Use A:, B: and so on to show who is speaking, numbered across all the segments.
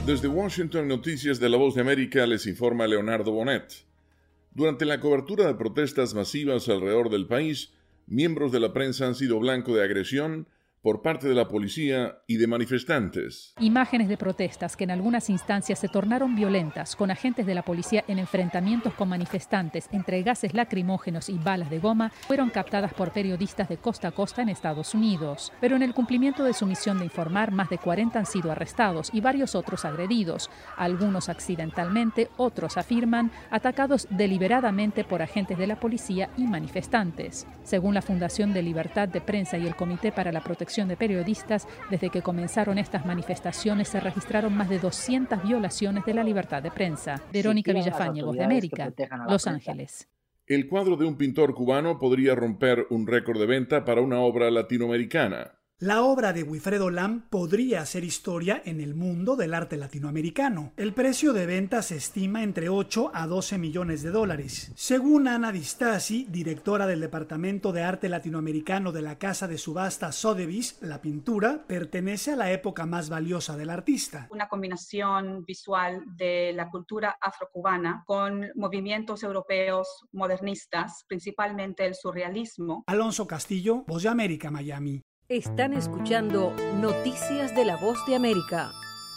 A: Desde Washington, Noticias de la Voz de América, les informa Leonardo Bonet. Durante la cobertura de protestas masivas alrededor del país, miembros de la prensa han sido blanco de agresión por parte de la policía y de manifestantes.
B: Imágenes de protestas que en algunas instancias se tornaron violentas, con agentes de la policía en enfrentamientos con manifestantes entre gases lacrimógenos y balas de goma, fueron captadas por periodistas de costa a costa en Estados Unidos. Pero en el cumplimiento de su misión de informar, más de 40 han sido arrestados y varios otros agredidos, algunos accidentalmente, otros afirman, atacados deliberadamente por agentes de la policía y manifestantes. Según la Fundación de Libertad de Prensa y el Comité para la Protección de Periodistas, desde que comenzaron estas manifestaciones se registraron más de 200 violaciones de la libertad de prensa. Verónica Villafañe, Voz de América, Los Ángeles.
A: El cuadro de un pintor cubano podría romper un récord de venta para una obra latinoamericana.
C: La obra de Wilfredo Lam podría hacer historia en el mundo del arte latinoamericano. El precio de venta se estima entre 8 a 12 millones de dólares. Según Ana Di Stasi, directora del Departamento de Arte Latinoamericano de la casa de subasta Sotheby's, la pintura pertenece a la época más valiosa del artista.
D: Una combinación visual de la cultura afrocubana con movimientos europeos modernistas, principalmente el surrealismo.
C: Alonso Castillo, Voz de América, Miami.
E: Están escuchando Noticias de la Voz de América.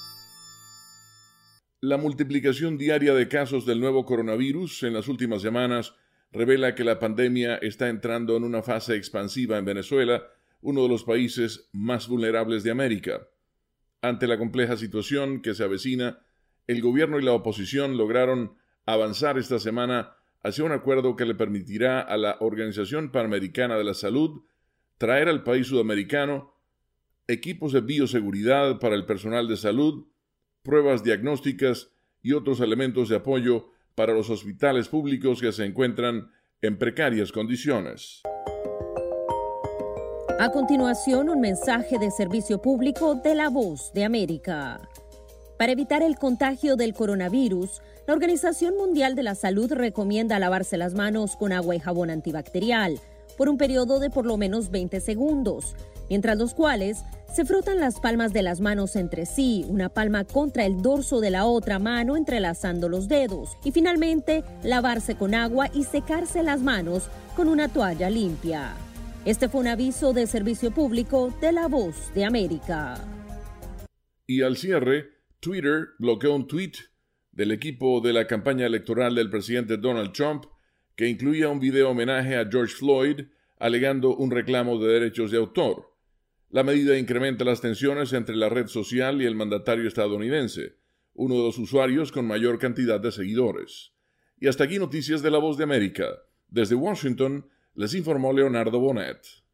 A: La multiplicación diaria de casos del nuevo coronavirus en las últimas semanas revela que la pandemia está entrando en una fase expansiva en Venezuela, uno de los países más vulnerables de América. Ante la compleja situación que se avecina, el gobierno y la oposición lograron avanzar esta semana hacia un acuerdo que le permitirá a la Organización Panamericana de la Salud traer al país sudamericano equipos de bioseguridad para el personal de salud, pruebas diagnósticas y otros elementos de apoyo para los hospitales públicos que se encuentran en precarias condiciones.
E: A continuación, un mensaje de servicio público de la Voz de América. Para evitar el contagio del coronavirus, la Organización Mundial de la Salud recomienda lavarse las manos con agua y jabón antibacterial por un periodo de por lo menos 20 segundos, mientras los cuales se frotan las palmas de las manos entre sí, una palma contra el dorso de la otra mano entrelazando los dedos, y finalmente lavarse con agua y secarse las manos con una toalla limpia. Este fue un aviso de servicio público de la Voz de América.
A: Y al cierre, Twitter bloqueó un tweet del equipo de la campaña electoral del presidente Donald Trump que incluía un video homenaje a George Floyd, alegando un reclamo de derechos de autor. La medida incrementa las tensiones entre la red social y el mandatario estadounidense, uno de los usuarios con mayor cantidad de seguidores. Y hasta aquí Noticias de la Voz de América. Desde Washington, les informó Leonardo Bonet.